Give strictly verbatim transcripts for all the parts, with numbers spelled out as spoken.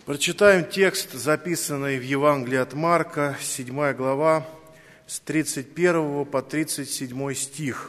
Прочитаем текст, записанный в Евангелии от Марка, седьмая глава, с тридцать первого по тридцать седьмой стих.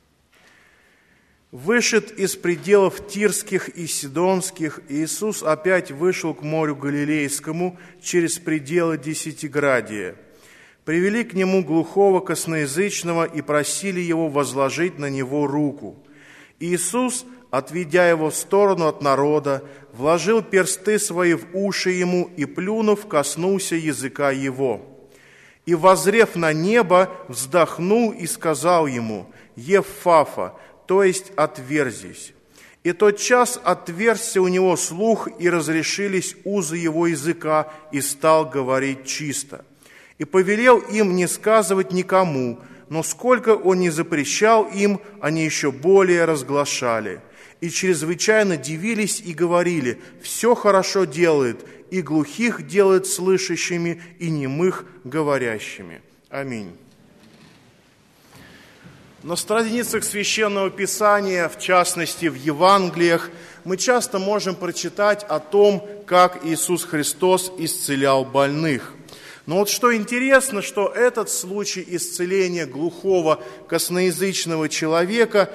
«Вышед из пределов Тирских и Сидонских, Иисус опять вышел к морю Галилейскому через пределы Десятиградия. Привели к нему глухого косноязычного и просили его возложить на него руку. Иисус, отведя его в сторону от народа, вложил персты свои в уши ему и, плюнув, коснулся языка его. И, воззрев на небо, вздохнул и сказал ему: «Еффафа», то есть «отверзись». И тотчас отверзся у него слух, и разрешились узы его языка, и стал говорить чисто. И повелел им не сказывать никому, но сколько он не запрещал им, они еще более разглашали. И чрезвычайно дивились и говорили: «Все хорошо делает, и глухих делает слышащими, и немых говорящими». Аминь. На страницах Священного Писания, в частности в Евангелиях, мы часто можем прочитать о том, как Иисус Христос исцелял больных. Но вот что интересно, что этот случай исцеления глухого косноязычного человека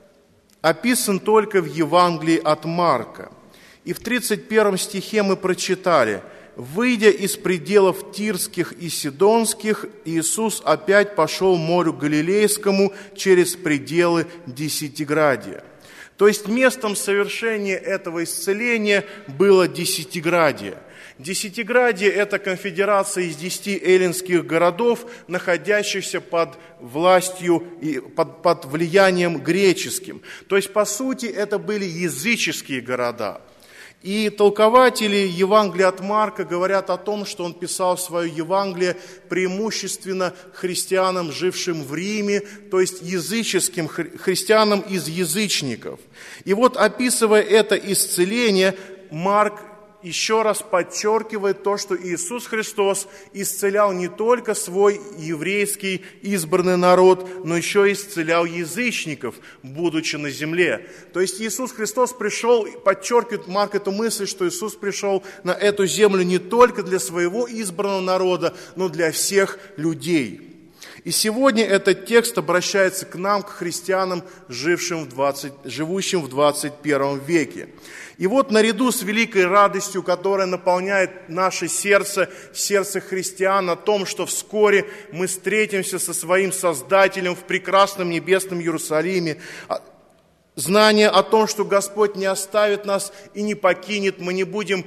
описан только в Евангелии от Марка. И в тридцать первом стихе мы прочитали: «Выйдя из пределов Тирских и Сидонских, Иисус опять пошел к морю Галилейскому через пределы Десятиградия». То есть местом совершения этого исцеления было Десятиградие. Десятиградие – это конфедерация из десяти эллинских городов, находящихся под властью и под, под влиянием греческим. То есть, по сути, это были языческие города. И толкователи Евангелия от Марка говорят о том, что он писал свое Евангелие преимущественно христианам, жившим в Риме, то есть языческим христианам из язычников. И вот, описывая это исцеление, Марк еще раз подчеркивает то, что Иисус Христос исцелял не только свой еврейский избранный народ, но еще и исцелял язычников, будучи на земле. То есть Иисус Христос пришел, подчеркивает Марк эту мысль, что Иисус пришел на эту землю не только для своего избранного народа, но для всех людей. И сегодня этот текст обращается к нам, к христианам, жившим в двадцать, живущим в двадцать первом веке. И вот наряду с великой радостью, которая наполняет наше сердце, сердце христиан, о том, что вскоре мы встретимся со своим Создателем в прекрасном небесном Иерусалиме, знание о том, что Господь не оставит нас и не покинет, мы не будем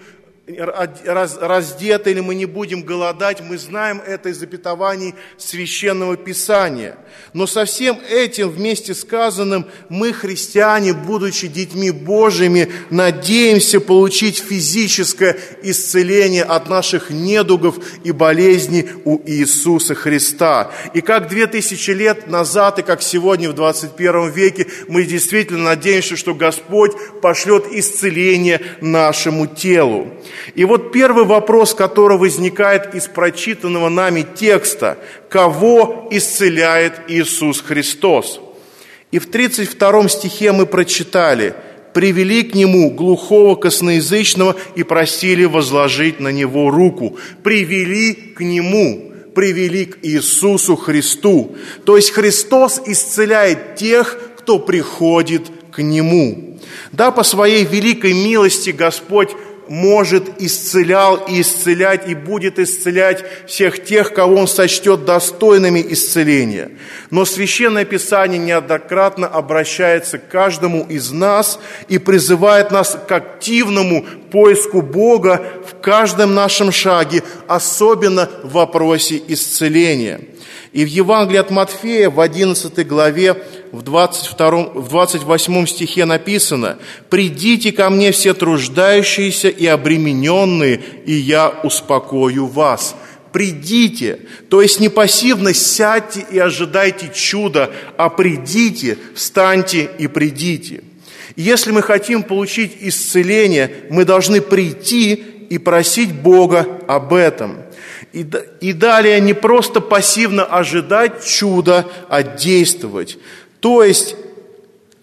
раздеты или мы не будем голодать, мы знаем это из обетований Священного Писания. Но со всем этим вместе сказанным мы, христиане, будучи детьми Божьими, надеемся получить физическое исцеление от наших недугов и болезней у Иисуса Христа. И как две тысячи лет назад, и как сегодня в двадцать первом веке, мы действительно надеемся, что Господь пошлет исцеление нашему телу. И вот первый вопрос, который возникает из прочитанного нами текста: кого исцеляет Иисус Христос? И в тридцать втором стихе мы прочитали: «Привели к нему глухого косноязычного и просили возложить на него руку». Привели к нему, привели к Иисусу Христу. То есть Христос исцеляет тех, кто приходит к Нему. Да, по своей великой милости Господь может, исцелял и исцелять, и будет исцелять всех тех, кого Он сочтет достойными исцеления. Но Священное Писание неоднократно обращается к каждому из нас и призывает нас к активному поиску Бога в каждом нашем шаге, особенно в вопросе исцеления. И в Евангелии от Матфея в одиннадцатой главе, в двадцать втором, в двадцать восьмом стихе написано: «Придите ко мне все труждающиеся и обремененные, и я успокою вас». Придите, то есть не пассивно сядьте и ожидайте чуда, а придите, встаньте и придите. И если мы хотим получить исцеление, мы должны прийти и просить Бога об этом. И, и далее не просто пассивно ожидать чуда, а действовать. То есть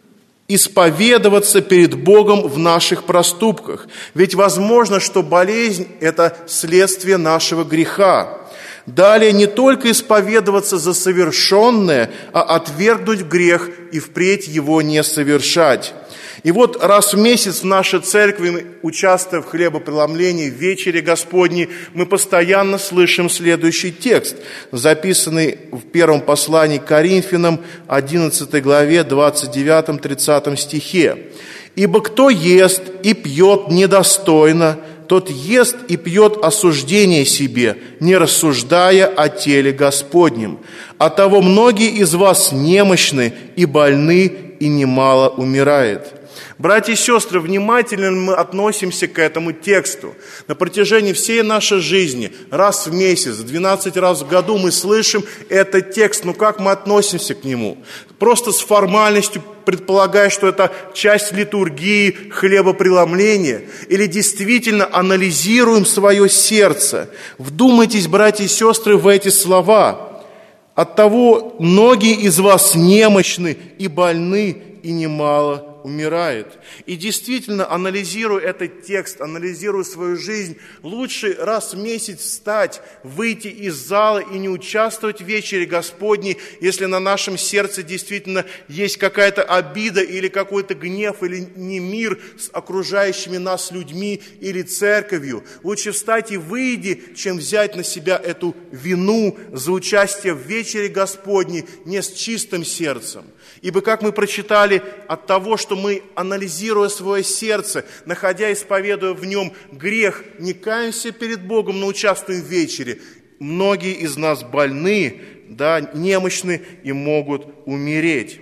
исповедоваться перед Богом в наших проступках. Ведь возможно, что болезнь – это следствие нашего греха. Далее не только исповедоваться за совершенное, а отвергнуть грех и впредь его не совершать. И вот раз в месяц в нашей церкви, участвуя в хлебопреломлении, в вечере Господней, мы постоянно слышим следующий текст, записанный в первом послании к Коринфянам, одиннадцатой главе, двадцать девятом тридцатом стихе. «Ибо кто ест и пьет недостойно, тот ест и пьет осуждение себе, не рассуждая о теле Господнем. Оттого многие из вас немощны и больны, и немало умирает». Братья и сестры, внимательно мы относимся к этому тексту. На протяжении всей нашей жизни, раз в месяц, двенадцать раз в году мы слышим этот текст. Но как мы относимся к нему? Просто с формальностью, предполагая, что это часть литургии, хлебопреломления? Или действительно анализируем свое сердце? Вдумайтесь, братья и сестры, в эти слова. «Оттого многие из вас немощны и больны, и немало умирает». И действительно, анализируя этот текст, анализируя свою жизнь, лучше раз в месяц встать, выйти из зала и не участвовать в вечере Господней, если на нашем сердце действительно есть какая-то обида или какой-то гнев, или немир с окружающими нас людьми или церковью. Лучше встать и выйди, чем взять на себя эту вину за участие в вечере Господней не с чистым сердцем. Ибо, как мы прочитали, от того, что мы, анализируя свое сердце, находя, исповедуя в нем грех, не каемся перед Богом, но участвуем в вечере, многие из нас больны, да, немощны и могут умереть.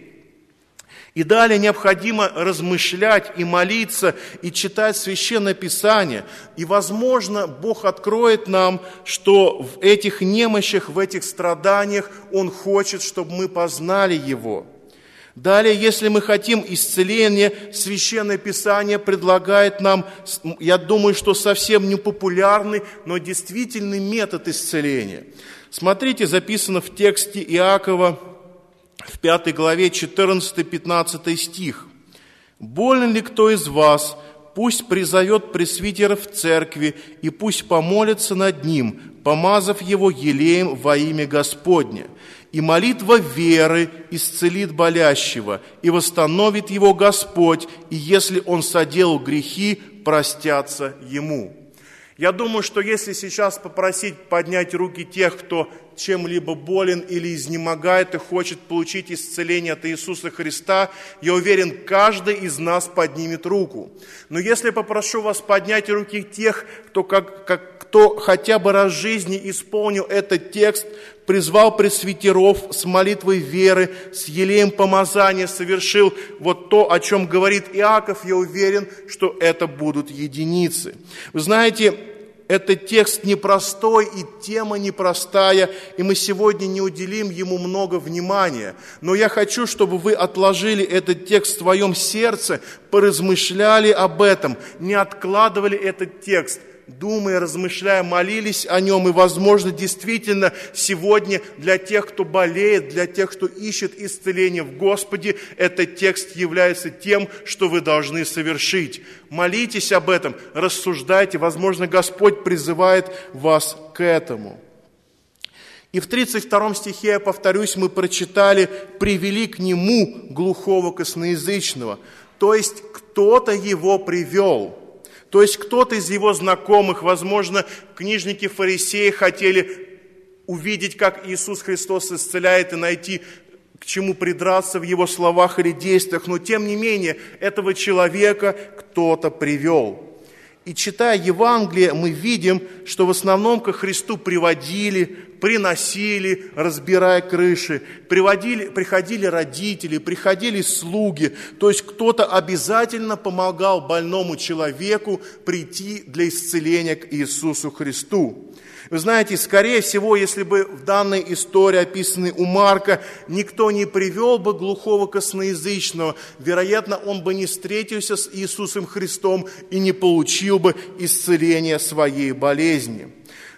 И далее необходимо размышлять и молиться, и читать Священное Писание. И, возможно, Бог откроет нам, что в этих немощах, в этих страданиях Он хочет, чтобы мы познали Его. Далее, если мы хотим исцеления, Священное Писание предлагает нам, я думаю, что совсем не популярный, но действительный метод исцеления. Смотрите, записано в тексте Иакова, в пятой главе, четырнадцатый-пятнадцатый стих. «Болен ли кто из вас, пусть призовет пресвитеров в церкви, и пусть помолится над ним, помазав его елеем во имя Господне. И молитва веры исцелит болящего, и восстановит его Господь, и если он соделал грехи, простятся ему». Я думаю, что если сейчас попросить поднять руки тех, кто чем-либо болен или изнемогает и хочет получить исцеление от Иисуса Христа, я уверен, каждый из нас поднимет руку. Но если попрошу вас поднять руки тех, кто, как, как, кто хотя бы раз в жизни исполнил этот текст, призвал пресвитеров с молитвой веры, с елеем помазания, совершил вот то, о чем говорит Иаков, я уверен, что это будут единицы. Вы знаете, этот текст непростой и тема непростая, и мы сегодня не уделим ему много внимания. Но я хочу, чтобы вы отложили этот текст в своем сердце, поразмышляли об этом, не откладывали этот текст, думая, размышляя, молились о нем. И, возможно, действительно сегодня для тех, кто болеет, для тех, кто ищет исцеление в Господе, этот текст является тем, что вы должны совершить. Молитесь об этом, рассуждайте. Возможно, Господь призывает вас к этому. И в тридцать втором стихе, я повторюсь, мы прочитали: «Привели к нему глухого косноязычного». То есть кто-то его привел. То есть кто-то из его знакомых, возможно, книжники-фарисеи хотели увидеть, как Иисус Христос исцеляет, и найти, к чему придраться в его словах или действиях. Но тем не менее, этого человека кто-то привел. И читая Евангелие, мы видим, что в основном ко Христу приводили, приносили, разбирая крыши, приводили, приходили родители, приходили слуги. То есть кто-то обязательно помогал больному человеку прийти для исцеления к Иисусу Христу. Вы знаете, скорее всего, если бы в данной истории, описанной у Марка, никто не привел бы глухого косноязычного, вероятно, он бы не встретился с Иисусом Христом и не получил бы исцеления своей болезни.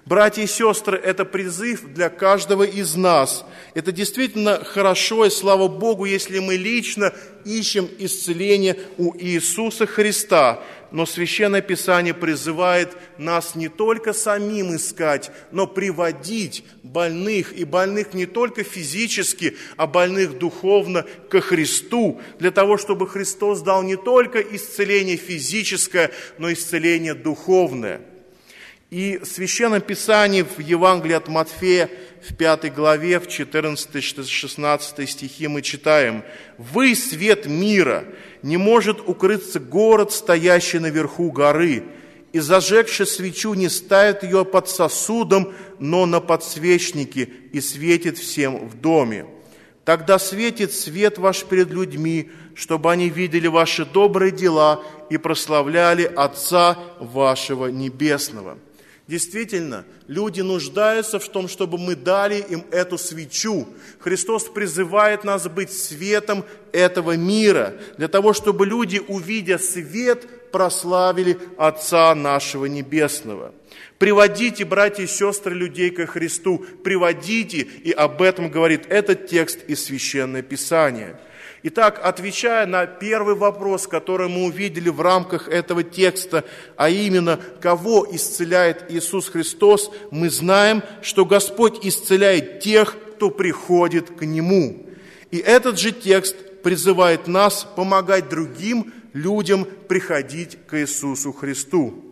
Братья и сестры, это призыв для каждого из нас. Это действительно хорошо, и слава Богу, если мы лично ищем исцеление у Иисуса Христа. Но Священное Писание призывает нас не только самим искать, но приводить больных, и больных не только физически, а больных духовно ко Христу, для того, чтобы Христос дал не только исцеление физическое, но исцеление духовное. И в Священном Писании, в Евангелии от Матфея, в пятой главе, в четырнадцатом-шестнадцатом стихе мы читаем: «Вы свет мира, не может укрыться город, стоящий наверху горы, и, зажегши свечу, не ставит ее под сосудом, но на подсвечнике, и светит всем в доме. Тогда светит свет ваш перед людьми, чтобы они видели ваши добрые дела и прославляли Отца вашего Небесного». Действительно, люди нуждаются в том, чтобы мы дали им эту свечу. Христос призывает нас быть светом этого мира, для того, чтобы люди, увидя свет, прославили Отца нашего Небесного. Приводите, братья и сестры, людей ко Христу, приводите, и об этом говорит этот текст из Священного Писания. Итак, отвечая на первый вопрос, который мы увидели в рамках этого текста, а именно, кого исцеляет Иисус Христос, мы знаем, что Господь исцеляет тех, кто приходит к Нему. И этот же текст призывает нас помогать другим людям приходить к Иисусу Христу.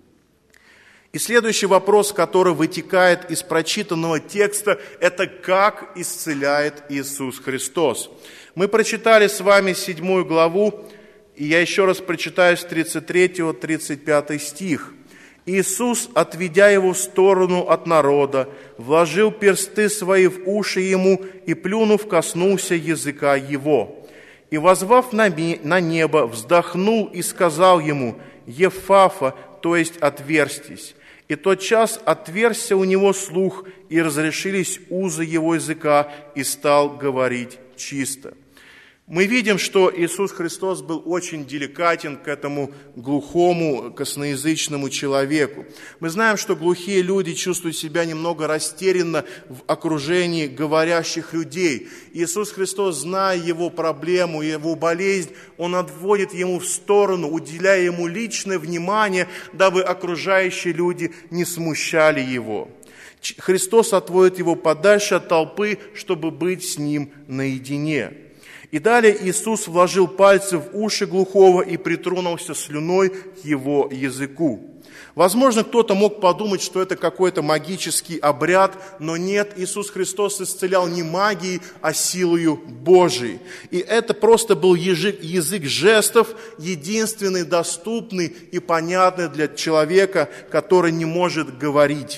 И следующий вопрос, который вытекает из прочитанного текста, это как исцеляет Иисус Христос. Мы прочитали с вами седьмую главу, и я еще раз прочитаю с тридцать третьего по тридцать пятый стих. «Иисус, отведя его в сторону от народа, вложил персты свои в уши ему и, плюнув, коснулся языка его. И, воззвав на небо, вздохнул и сказал ему: Ефафа, то есть отверстись. И тотчас отверзся у него слух, и разрешились узы его языка, и стал говорить чисто». Мы видим, что Иисус Христос был очень деликатен к этому глухому, косноязычному человеку. Мы знаем, что глухие люди чувствуют себя немного растерянно в окружении говорящих людей. Иисус Христос, зная его проблему, его болезнь, Он отводит ему в сторону, уделяя ему личное внимание, дабы окружающие люди не смущали его. Христос отводит его подальше от толпы, чтобы быть с ним наедине. И далее Иисус вложил пальцы в уши глухого и притронулся слюной к его языку. Возможно, кто-то мог подумать, что это какой-то магический обряд, но нет, Иисус Христос исцелял не магией, а силою Божией. И это просто был язык, язык жестов, единственный, доступный и понятный для человека, который не может говорить.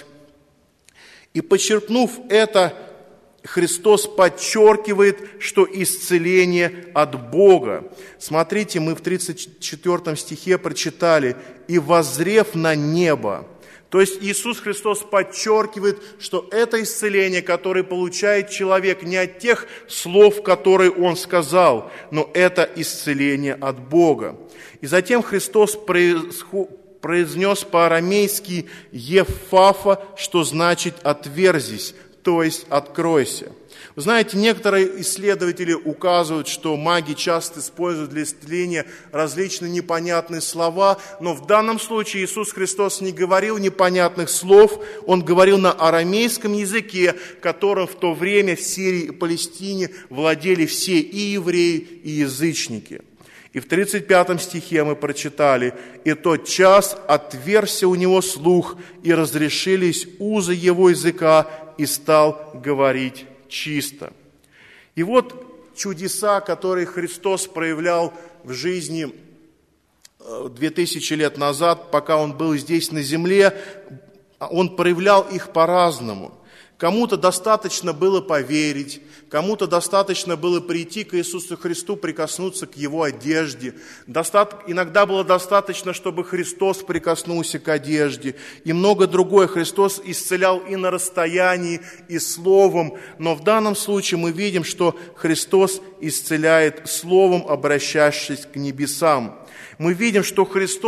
И подчеркнув это, Христос подчеркивает, что исцеление от Бога. Смотрите, мы в тридцать четвёртом стихе прочитали: «И воззрев на небо». То есть Иисус Христос подчеркивает, что это исцеление, которое получает человек не от тех слов, которые Он сказал, но это исцеление от Бога. И затем Христос произнес по-арамейски «Ефафа», что значит «отверзись», то есть «откройся». Вы знаете, некоторые исследователи указывают, что маги часто используют для исцеления различные непонятные слова, но в данном случае Иисус Христос не говорил непонятных слов, Он говорил на арамейском языке, которым в то время в Сирии и Палестине владели все и евреи, и язычники. И в тридцать пятом стихе мы прочитали: «И тот час отверзся у него слух, и разрешились узы его языка, и стал говорить чисто». И вот чудеса, которые Христос проявлял в жизни две тысячи лет назад, пока Он был здесь на земле, Он проявлял их по-разному. Кому-то достаточно было поверить, кому-то достаточно было прийти к Иисусу Христу, прикоснуться к Его одежде. Доста... Иногда было достаточно, чтобы Христос прикоснулся к одежде. И много другое. Христос исцелял и на расстоянии, и словом. Но в данном случае мы видим, что Христос исцеляет словом, обращавшись к небесам. Мы видим, что Христос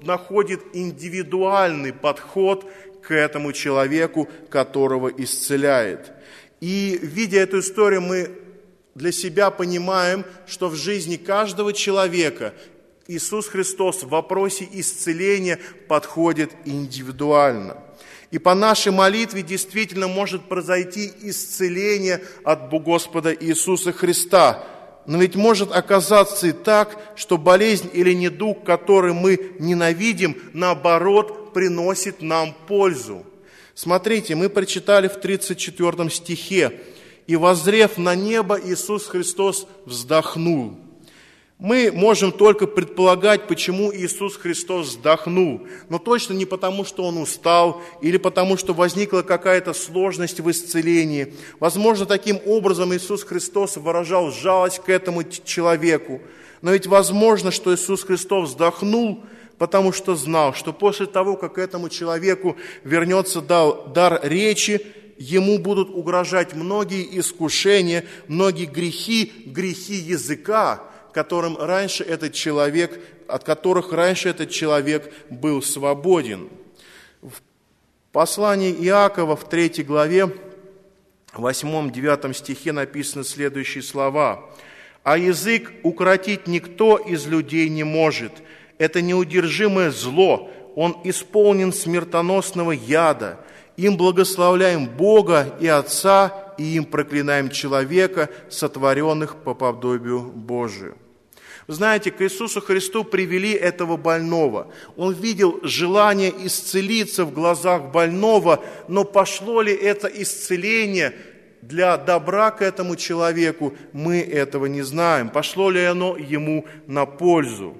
находит индивидуальный подход к этому человеку, которого исцеляет. И, видя эту историю, мы для себя понимаем, что в жизни каждого человека Иисус Христос в вопросе исцеления подходит индивидуально. И по нашей молитве действительно может произойти исцеление от Господа Иисуса Христа. Но ведь может оказаться и так, что болезнь или недуг, который мы ненавидим, наоборот, приносит нам пользу. Смотрите, мы прочитали в тридцать четвёртом стихе: «И воззрев на небо, Иисус Христос вздохнул». Мы можем только предполагать, почему Иисус Христос вздохнул, но точно не потому, что Он устал или потому, что возникла какая-то сложность в исцелении. Возможно, таким образом Иисус Христос выражал жалость к этому человеку. Но ведь возможно, что Иисус Христос вздохнул, потому что знал, что после того, как этому человеку вернется дар речи, ему будут угрожать многие искушения, многие грехи, грехи языка, которым раньше этот человек, от которых раньше этот человек был свободен. В послании Иакова в третьей главе, восьмом-девятом стихе написаны следующие слова: «А язык укротить никто из людей не может. Это неудержимое зло, он исполнен смертоносного яда. Им благословляем Бога и Отца, и им проклинаем человека, сотворенных по подобию Божию». Вы знаете, к Иисусу Христу привели этого больного. Он видел желание исцелиться в глазах больного, но пошло ли это исцеление для добра к этому человеку, мы этого не знаем. Пошло ли оно ему на пользу?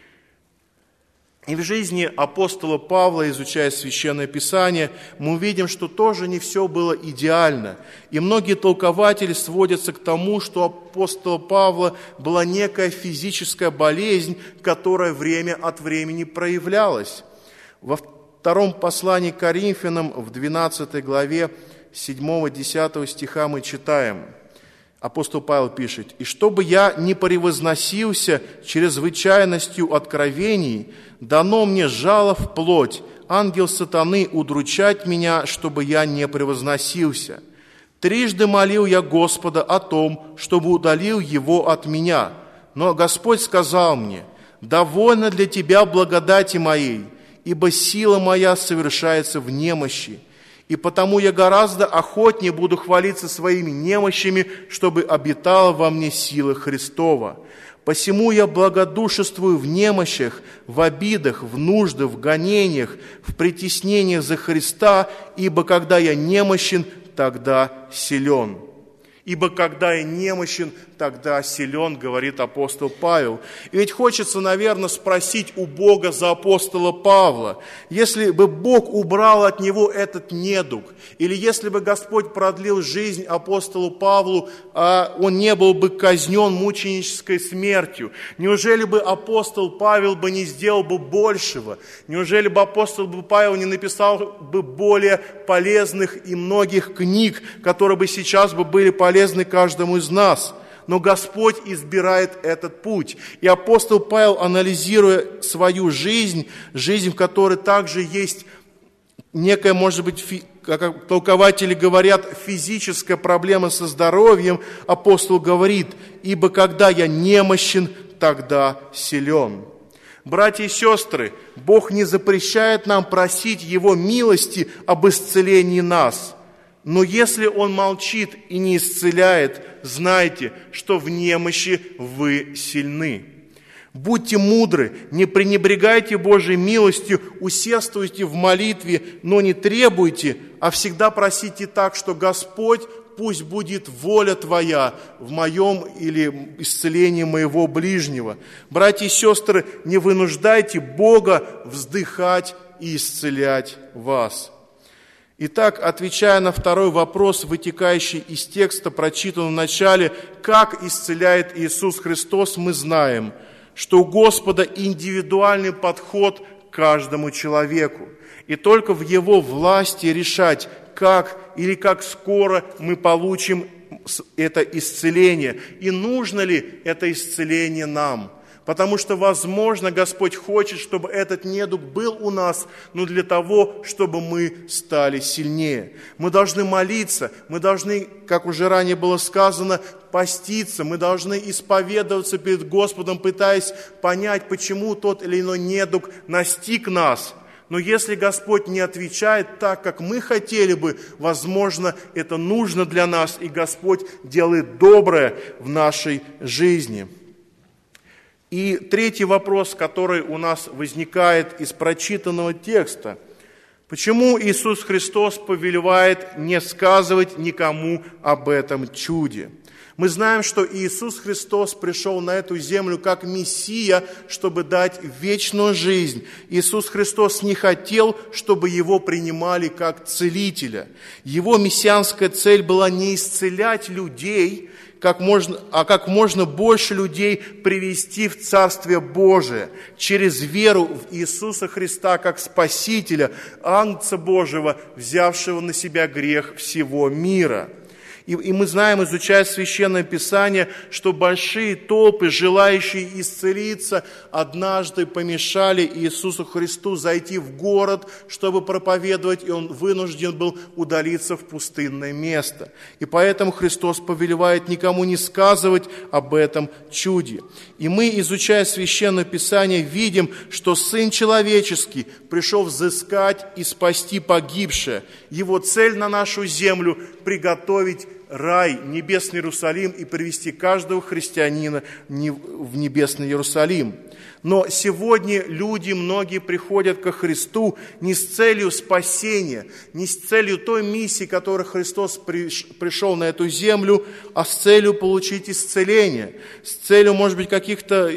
И в жизни апостола Павла, изучая Священное Писание, мы увидим, что тоже не все было идеально. И многие толкователи сводятся к тому, что у апостола Павла была некая физическая болезнь, которая время от времени проявлялась. Во втором послании к Коринфянам, в двенадцатой главе, седьмого-десятого стиха мы читаем. Апостол Павел пишет: «И чтобы я не превозносился чрезвычайностью откровений, дано мне жало в плоть, ангел сатаны удручать меня, чтобы я не превозносился. Трижды молил я Господа о том, чтобы удалил его от меня. Но Господь сказал мне: довольно для тебя благодати моей, ибо сила моя совершается в немощи. И потому я гораздо охотнее буду хвалиться своими немощами, чтобы обитала во мне сила Христова. Посему я благодушествую в немощах, в обидах, в нуждах, в гонениях, в притеснениях за Христа, ибо когда я немощен, тогда силен». «Ибо когда я немощен, тогда силен», говорит апостол Павел. И ведь хочется, наверное, спросить у Бога за апостола Павла: если бы Бог убрал от него этот недуг, или если бы Господь продлил жизнь апостолу Павлу, а он не был бы казнен мученической смертью, неужели бы апостол Павел бы не сделал бы большего? Неужели бы апостол Павел не написал бы более полезных и многих книг, которые бы сейчас бы были полезны полезны каждому из нас? Но Господь избирает этот путь. И апостол Павел, анализируя свою жизнь, жизнь, в которой также есть некая, может быть, фи, как толкователи говорят, физическая проблема со здоровьем, апостол говорит: «Ибо когда я немощен, тогда силен». Братья и сестры, Бог не запрещает нам просить Его милости об исцелении нас. Но если Он молчит и не исцеляет, знайте, что в немощи вы сильны. Будьте мудры, не пренебрегайте Божьей милостью, усердствуйте в молитве, но не требуйте, а всегда просите так, что Господь, пусть будет воля Твоя в моем или исцелении моего ближнего. Братья и сестры, не вынуждайте Бога вздыхать и исцелять вас. Итак, отвечая на второй вопрос, вытекающий из текста, прочитанного в начале, как исцеляет Иисус Христос, мы знаем, что у Господа индивидуальный подход к каждому человеку. И только в Его власти решать, как или как скоро мы получим это исцеление. И нужно ли это исцеление нам. Потому что, возможно, Господь хочет, чтобы этот недуг был у нас, но для того, чтобы мы стали сильнее. Мы должны молиться, мы должны, как уже ранее было сказано, поститься, мы должны исповедоваться перед Господом, пытаясь понять, почему тот или иной недуг настиг нас. Но если Господь не отвечает так, как мы хотели бы, возможно, это нужно для нас, и Господь делает доброе в нашей жизни. И третий вопрос, который у нас возникает из прочитанного текста. Почему Иисус Христос повелевает не сказывать никому об этом чуде? Мы знаем, что Иисус Христос пришел на эту землю как Мессия, чтобы дать вечную жизнь. Иисус Христос не хотел, чтобы Его принимали как целителя. Его мессианская цель была не исцелять людей, как можно, а как можно больше людей привести в Царствие Божие через веру в Иисуса Христа как Спасителя, Агнца Божьего, взявшего на себя грех всего мира. И, и мы знаем, изучая Священное Писание, что большие толпы, желающие исцелиться, однажды помешали Иисусу Христу зайти в город, чтобы проповедовать, и Он вынужден был удалиться в пустынное место. И поэтому Христос повелевает никому не сказывать об этом чуде. И мы, изучая Священное Писание, видим, что Сын Человеческий пришел взыскать и спасти погибшее. Его цель на нашу землю – приготовить рай, небесный Иерусалим, и привести каждого христианина в небесный Иерусалим. Но сегодня люди, многие приходят ко Христу не с целью спасения, не с целью той миссии, которой Христос пришел на эту землю, а с целью получить исцеление, с целью, может быть, каких-то,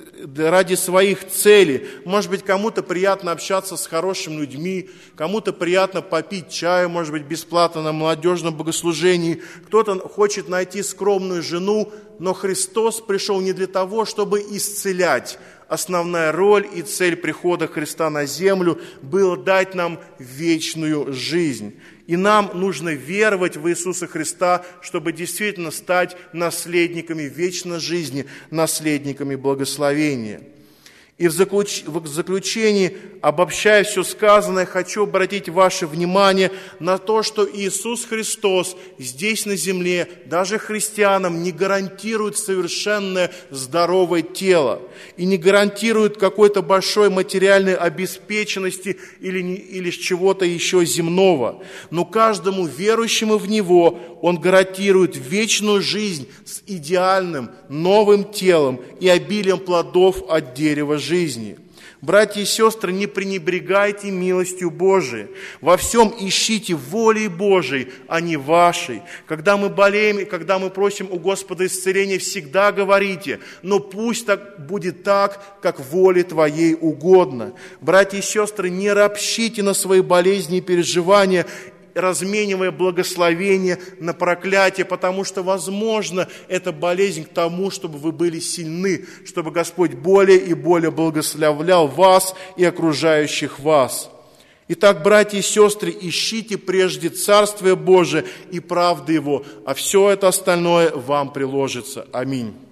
ради своих целей. Может быть, кому-то приятно общаться с хорошими людьми, кому-то приятно попить чаю, может быть, бесплатно на молодежном богослужении, кто-то хочет найти скромную жену, но Христос пришел не для того, чтобы исцелять. Основная роль и цель прихода Христа на землю была дать нам вечную жизнь. И нам нужно веровать в Иисуса Христа, чтобы действительно стать наследниками вечной жизни, наследниками благословения. И в заключении, обобщая все сказанное, хочу обратить ваше внимание на то, что Иисус Христос здесь на земле, даже христианам, не гарантирует совершенное здоровое тело и не гарантирует какой-то большой материальной обеспеченности или, или чего-то еще земного. Но каждому верующему в Него Он гарантирует вечную жизнь с идеальным новым телом и обилием плодов от дерева жизни. жизни. Братья и сестры, не пренебрегайте милостью Божией. Во всем ищите воли Божией, а не вашей. Когда мы болеем и когда мы просим у Господа исцеления, всегда говорите: но пусть так будет так, как воле Твоей угодно. Братья и сестры, не ропщите на свои болезни и переживания, разменивая благословение на проклятие, потому что, возможно, эта болезнь к тому, чтобы вы были сильны, чтобы Господь более и более благословлял вас и окружающих вас. Итак, братья и сестры, ищите прежде Царствие Божие и правды Его, а все это остальное вам приложится. Аминь.